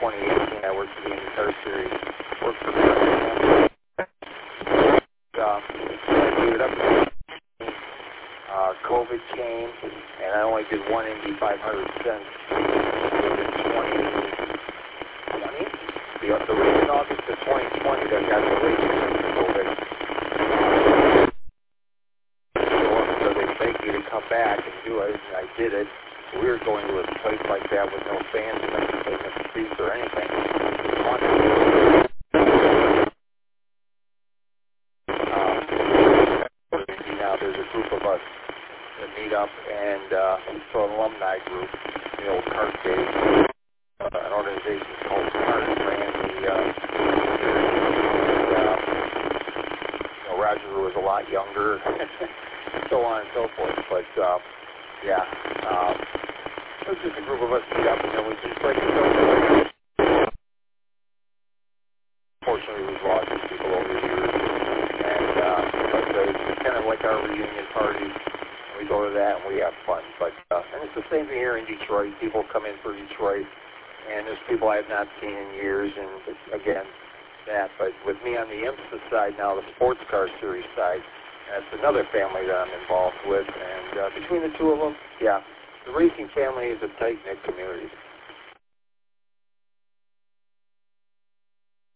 2018, I worked for the IndyCar Series. Worked for gave it up. COVID came, and I only did one Indy 500 since 2020. The race in August of 2020 that got delayed because of COVID. So they begged me to come back and do it, and I did it. We were going to a place like that with no fans in the streets or anything. Now there's a group of us that meet up, and it's an alumni group, the old Kart days, an organization called Kart ran the Roger was a lot younger, so on and so forth. But yeah, it was just a group of us meet up, and then we just like unfortunately we've lost some people over the years, and but it's kind of like our reunion party. We go to that and we have fun. But and it's the same thing here in Detroit. People come in for Detroit, and there's people I have not seen in years, and again, that. But with me on the IMSA side now, the sports car series side, that's another family that I'm involved with. And between the two of them, yeah, the racing family is a tight-knit community.